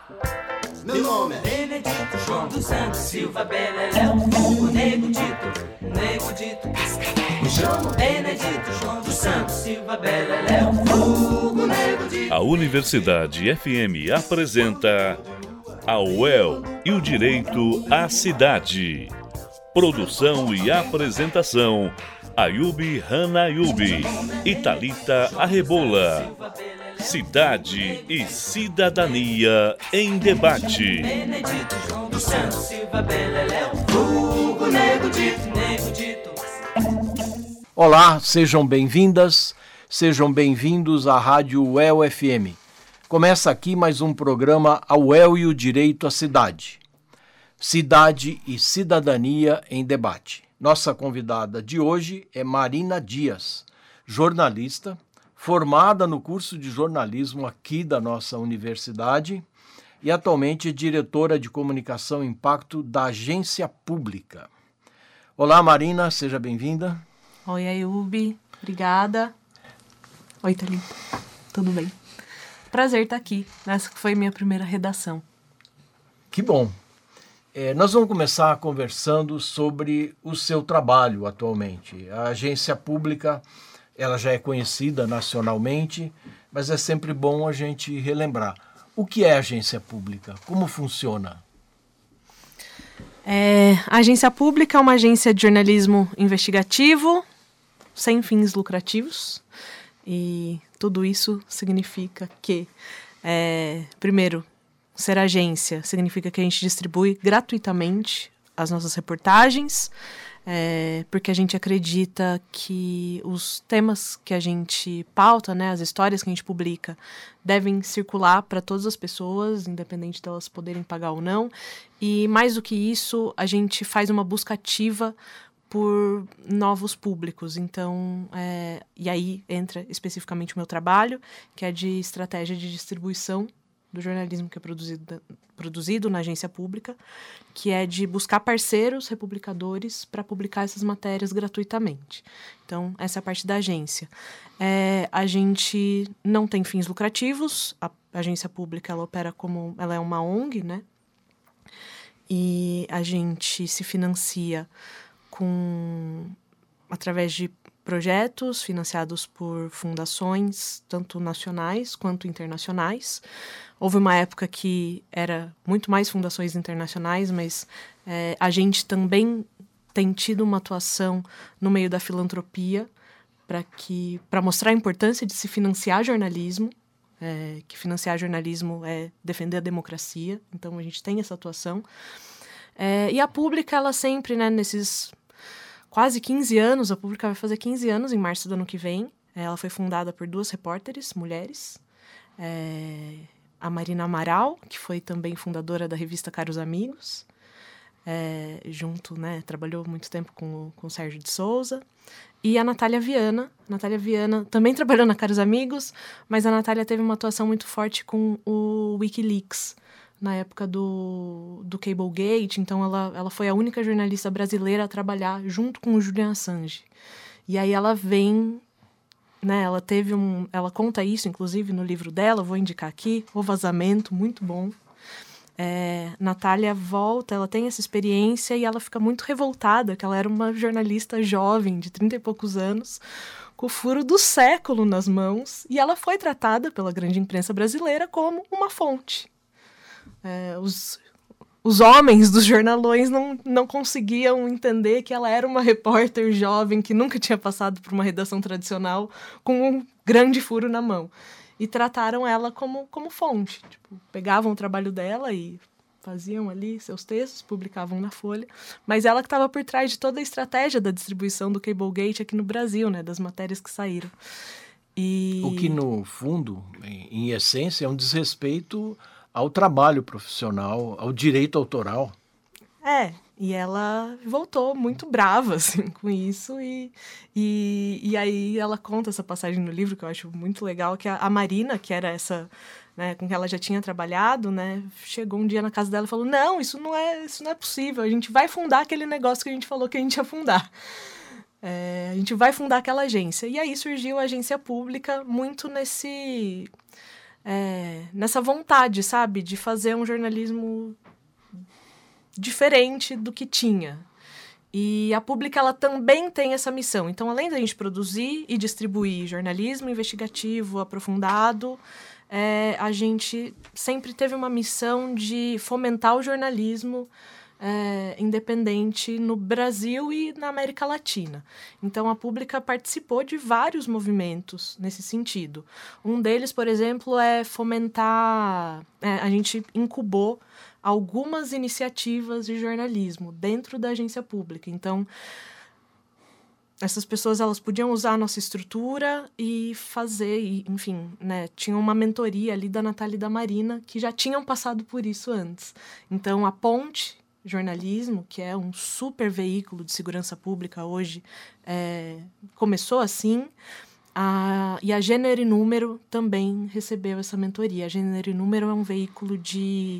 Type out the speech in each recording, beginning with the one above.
Meu nome é Benedito João dos Santos Silva Beleléu, o Nego Dito. Me chamo Benedito João dos Santos Silva Beleléu, o Nego Dito. A Universidade FM apresenta a UEL e o Direito à Cidade. Produção e apresentação: Ayubi Hanayubi e Thalita Arrebola. Cidade e Cidadania em Debate. Benedito João dos Santos Silva Beleléu, o Nego Dito. Olá, sejam bem-vindas, sejam bem-vindos à Rádio UEL FM. Começa aqui mais um programa A UEL e o Direito à Cidade. Cidade e Cidadania em Debate. Nossa convidada de hoje é Marina Dias, jornalista, formada no curso de jornalismo aqui da nossa universidade e atualmente é diretora de comunicação e impacto da Agência Pública. Olá, Marina, seja bem-vinda. Oi, Ayubi, obrigada. Oi, Thalita, tudo bem? Prazer estar aqui, essa foi minha primeira redação. Que bom. Nós vamos começar conversando sobre o seu trabalho atualmente. A Agência Pública, ela já é conhecida nacionalmente, mas é sempre bom a gente relembrar. O que é a Agência Pública? Como funciona? A Agência Pública é uma agência de jornalismo investigativo, sem fins lucrativos. E tudo isso significa que, primeiro, ser agência significa que a gente distribui gratuitamente as nossas reportagens, porque a gente acredita que os temas que a gente pauta, né, as histórias que a gente publica, devem circular para todas as pessoas, independente de elas poderem pagar ou não. E mais do que isso, a gente faz uma busca ativa por novos públicos. Então, e aí entra especificamente o meu trabalho, que é de estratégia de distribuição do jornalismo que é produzido na agência pública, que é de buscar parceiros republicadores para publicar essas matérias gratuitamente. Então, essa é a parte da agência. A gente não tem fins lucrativos, a agência pública ela opera como, ela é uma ONG, né? E a gente se financia através de projetos financiados por fundações, tanto nacionais quanto internacionais. Houve uma época que era muito mais fundações internacionais, mas a gente também tem tido uma atuação no meio da filantropia para mostrar a importância de se financiar jornalismo, que financiar jornalismo é defender a democracia. Então, a gente tem essa atuação. E a Pública, ela sempre, né, nesses quase 15 anos, a Pública vai fazer 15 anos em março do ano que vem. Ela foi fundada por 2 repórteres, mulheres. A Marina Amaral, que foi também fundadora da revista Caros Amigos. Junto, né, trabalhou muito tempo com o Sérgio de Souza. E a Natália Viana. A Natália Viana também trabalhou na Caros Amigos, mas a Natália teve uma atuação muito forte com o Wikileaks, na época do Cablegate. Então ela foi a única jornalista brasileira a trabalhar junto com o Julian Assange. E aí ela vem, né, ela conta isso, inclusive, no livro dela, vou indicar aqui, O Vazamento, muito bom. Natália volta, ela tem essa experiência e ela fica muito revoltada, que ela era uma jornalista jovem, de 30 e poucos anos, com o furo do século nas mãos, e ela foi tratada pela grande imprensa brasileira como uma fonte. Os homens dos jornalões não conseguiam entender que ela era uma repórter jovem que nunca tinha passado por uma redação tradicional com um grande furo na mão. E trataram ela como fonte. Tipo, pegavam o trabalho dela e faziam ali seus textos, publicavam na Folha. Mas ela que estava por trás de toda a estratégia da distribuição do Cablegate aqui no Brasil, né, das matérias que saíram. O que, no fundo, em essência, é um desrespeito ao trabalho profissional, ao direito autoral. E ela voltou muito brava, assim, com isso, e aí ela conta essa passagem no livro, que eu acho muito legal, que a Marina, que era essa, né, com que ela já tinha trabalhado, né, chegou um dia na casa dela e falou, não, isso não é possível, a gente vai fundar aquele negócio que a gente falou que a gente ia fundar. A gente vai fundar aquela agência. E aí surgiu a agência pública muito nessa vontade, sabe, de fazer um jornalismo diferente do que tinha. E a Pública, ela também tem essa missão. Então, além da gente produzir e distribuir jornalismo investigativo aprofundado, a gente sempre teve uma missão de fomentar o jornalismo independente no Brasil e na América Latina. Então, a Pública participou de vários movimentos nesse sentido. Um deles, por exemplo, é fomentar... a gente incubou algumas iniciativas de jornalismo dentro da agência pública. Então, essas pessoas, elas podiam usar a nossa estrutura e fazer, enfim, né, tinha uma mentoria ali da Natália e da Marina que já tinham passado por isso antes. Então, a Ponte Jornalismo, que é um super veículo de segurança pública hoje, começou assim, e a Gênero e Número também recebeu essa mentoria. A Gênero e Número é um veículo de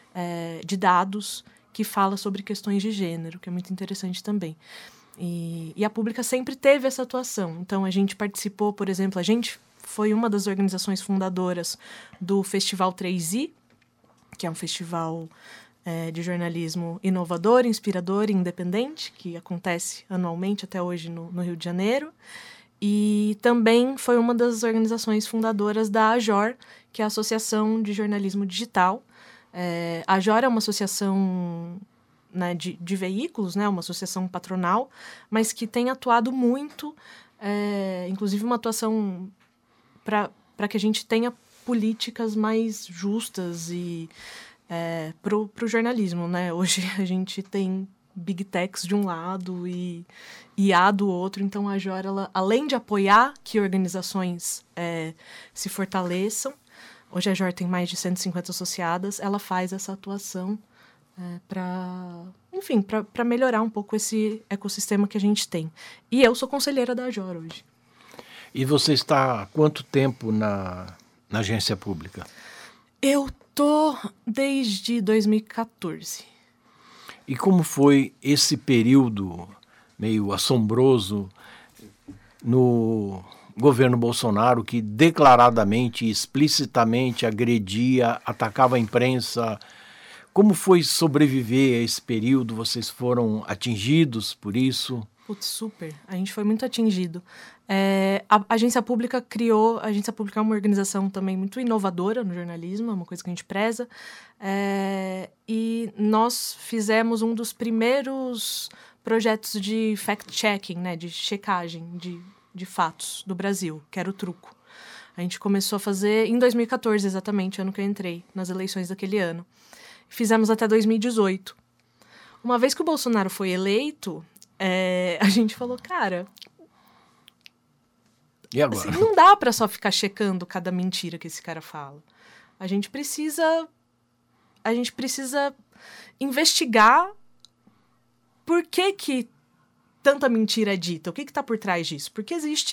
dados que fala sobre questões de gênero, que é muito interessante também. E a Pública sempre teve essa atuação. Então, a gente participou, por exemplo, a gente foi uma das organizações fundadoras do Festival 3i, que é um festival de jornalismo inovador, inspirador e independente, que acontece anualmente até hoje no Rio de Janeiro. E também foi uma das organizações fundadoras da AJOR, que é a Associação de Jornalismo Digital. A AJOR é uma associação, né, de veículos, né, uma associação patronal, mas que tem atuado muito, inclusive uma atuação para que a gente tenha políticas mais justas e pro jornalismo, né? Hoje a gente tem Big Techs de um lado e IA do outro, então a AJOR, ela, além de apoiar que organizações se fortaleçam, hoje a AJOR tem mais de 150 associadas, ela faz essa atuação para melhorar um pouco esse ecossistema que a gente tem. E eu sou conselheira da AJOR hoje. E você está há quanto tempo na agência pública? Eu tô desde 2014. E como foi esse período meio assombroso no governo Bolsonaro, que declaradamente e explicitamente agredia, atacava a imprensa? Como foi sobreviver a esse período? Vocês foram atingidos por isso? Putz, super. A gente foi muito atingido. A Agência Pública é uma organização também muito inovadora no jornalismo, é uma coisa que a gente preza. E nós fizemos um dos primeiros projetos de fact-checking, né, de checagem de fatos do Brasil, que era o Truco. A gente começou a fazer em 2014, exatamente, ano que eu entrei, nas eleições daquele ano. Fizemos até 2018. Uma vez que o Bolsonaro foi eleito, a gente falou, cara... E agora? Assim, não dá para só ficar checando cada mentira que esse cara fala. A gente precisa investigar por que tanta mentira é dita, o que está por trás disso. Porque existe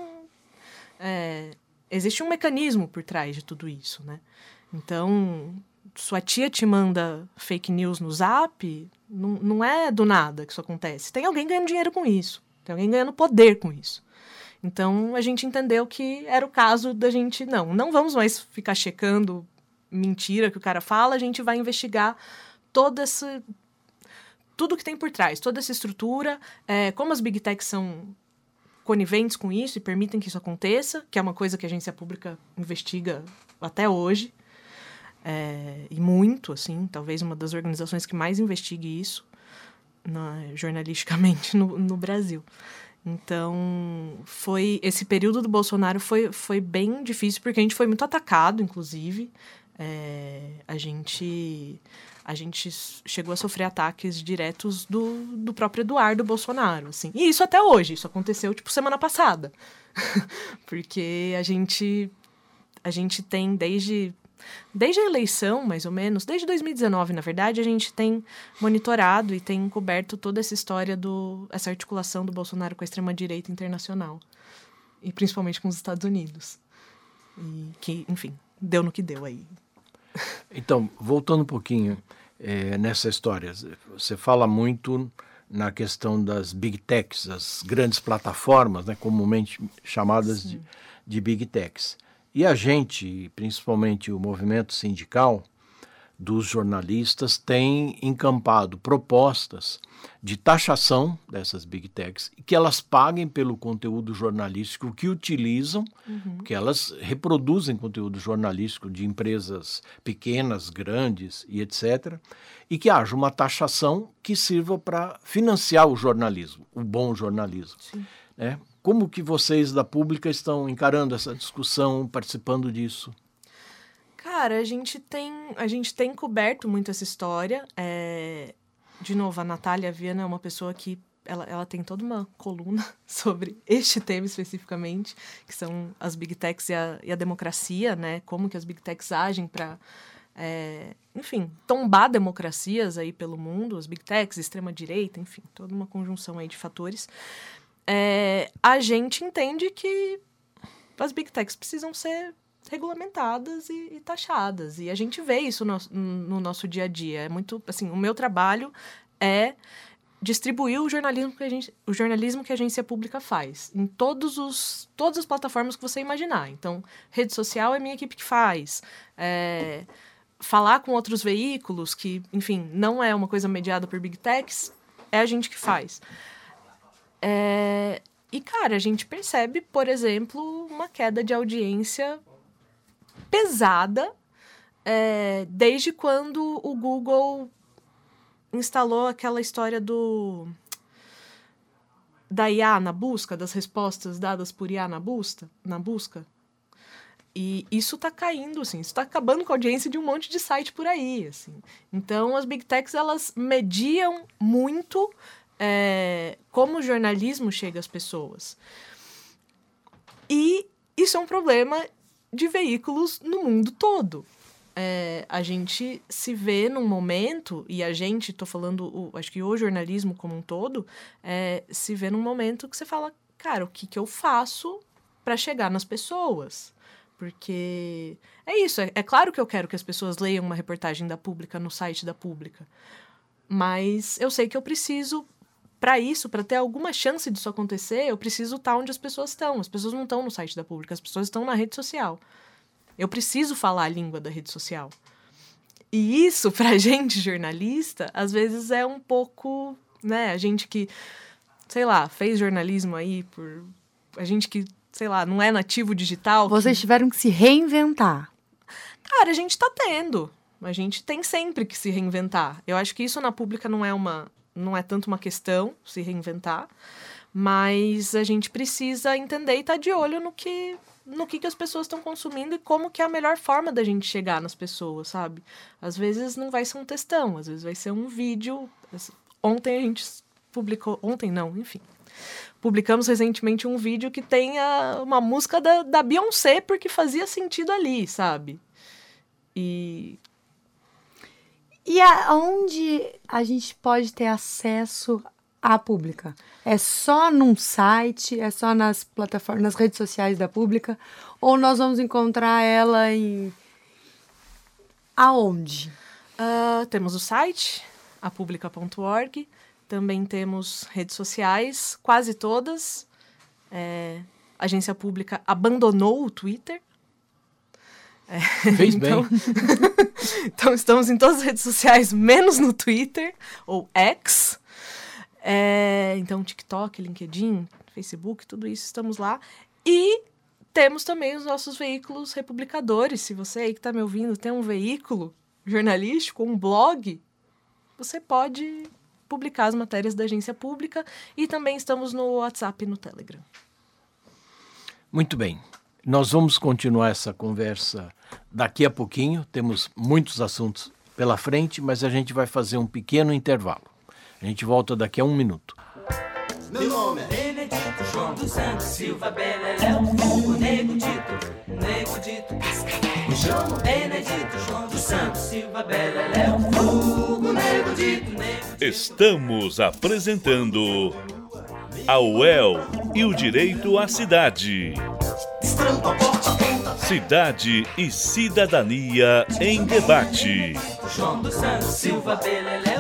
um mecanismo por trás de tudo isso, né? Então, sua tia te manda fake news no Zap, não é do nada que isso acontece. Tem alguém ganhando dinheiro com isso, tem alguém ganhando poder com isso. Então, a gente entendeu que era o caso da gente... Não vamos mais ficar checando mentira que o cara fala, a gente vai investigar tudo que tem por trás, toda essa estrutura, como as Big Techs são coniventes com isso e permitem que isso aconteça, que é uma coisa que a agência pública investiga até hoje, e muito, assim, talvez uma das organizações que mais investigue isso jornalisticamente no Brasil. Então, esse período do Bolsonaro foi bem difícil, porque a gente foi muito atacado, inclusive. A gente chegou a sofrer ataques diretos do próprio Eduardo Bolsonaro, assim. E isso até hoje, isso aconteceu, semana passada. Porque a gente tem desde a eleição, mais ou menos, desde 2019, na verdade, a gente tem monitorado e tem coberto toda essa história essa articulação do Bolsonaro com a extrema-direita internacional. E principalmente com os Estados Unidos. E que, enfim, deu no que deu aí. Então, voltando um pouquinho nessa história, você fala muito na questão das Big Techs, as grandes plataformas, né, comumente chamadas de Big Techs. E a gente, principalmente o movimento sindical dos jornalistas, tem encampado propostas de taxação dessas big techs e que elas paguem pelo conteúdo jornalístico que utilizam, que elas reproduzem conteúdo jornalístico de empresas pequenas, grandes e etc., e que haja uma taxação que sirva para financiar o jornalismo, o bom jornalismo. Né? Como que vocês da Pública estão encarando essa discussão, participando disso? Cara, a gente tem coberto muito essa história. De novo, a Natália Viana é uma pessoa que ela tem toda uma coluna sobre este tema especificamente, que são as Big Techs e a democracia, né? Como que as Big Techs agem para, enfim, tombar democracias aí pelo mundo, as Big Techs, extrema-direita, enfim, toda uma conjunção aí de fatores. A gente entende que as Big Techs precisam ser regulamentadas e taxadas. E a gente vê isso no nosso dia a dia. É muito, assim, o meu trabalho é distribuir o jornalismo que a agência pública faz em todas as plataformas que você imaginar. Então, rede social é minha equipe que faz. Falar com outros veículos que, enfim, não é uma coisa mediada por Big Techs, é a gente que faz. E, cara, a gente percebe, por exemplo, uma queda de audiência pesada desde quando o Google instalou aquela história da IA na busca, das respostas dadas por IA na busca. E isso tá caindo, assim, isso tá acabando com a audiência de um monte de site por aí, assim. Então, as Big Techs, elas mediam muito como o jornalismo chega às pessoas. E isso é um problema de veículos no mundo todo. A gente se vê num momento, e tô falando, acho que o jornalismo como um todo, se vê num momento que você fala, cara, o que eu faço para chegar nas pessoas? Porque é isso, é claro que eu quero que as pessoas leiam uma reportagem da Pública no site da Pública, mas eu sei que eu preciso, para ter alguma chance disso acontecer, eu preciso estar onde as pessoas estão. As pessoas não estão no site da Pública, as pessoas estão na rede social. Eu preciso falar a língua da rede social. E isso, pra gente, jornalista, às vezes é um pouco, né, a gente que, sei lá, fez jornalismo aí a gente que, sei lá, não é nativo digital. Vocês tiveram que se reinventar. Cara, a gente tá tendo. A gente tem sempre que se reinventar. Eu acho que isso na Pública não é tanto uma questão, se reinventar, mas a gente precisa entender e estar de olho no que as pessoas estão consumindo e como que é a melhor forma da gente chegar nas pessoas, sabe? Às vezes não vai ser um textão, às vezes vai ser um vídeo. Ontem a gente publicou... Ontem não, enfim. Publicamos recentemente um vídeo que tem uma música da Beyoncé, porque fazia sentido ali, sabe? E aonde a gente pode ter acesso à Pública? É só num site? É só nas plataformas, nas redes sociais da Pública? Ou nós vamos encontrar ela aonde? Temos o site, apublica.org. Também temos redes sociais, quase todas. A agência Pública abandonou o Twitter. Fez bem. Então, estamos em todas as redes sociais, menos no Twitter, ou X. Então, TikTok, LinkedIn, Facebook, tudo isso, estamos lá. E temos também os nossos veículos republicadores. Se você aí que está me ouvindo tem um veículo jornalístico, um blog, você pode publicar as matérias da agência Pública. E também estamos no WhatsApp e no Telegram. Muito bem. Nós vamos continuar essa conversa daqui a pouquinho. Temos muitos assuntos pela frente, mas a gente vai fazer um pequeno intervalo. A gente volta daqui a 1 minuto. Meu nome é Benedito João dos Santos Silva Beleléu, o Nego Dito, me chamo Benedito João dos Santos Silva Beleléu, o Nego Dito. Estamos apresentando a UEL e o Direito à Cidade. Cidade e Cidadania em Debate. João dos Santos Silva Beleléu.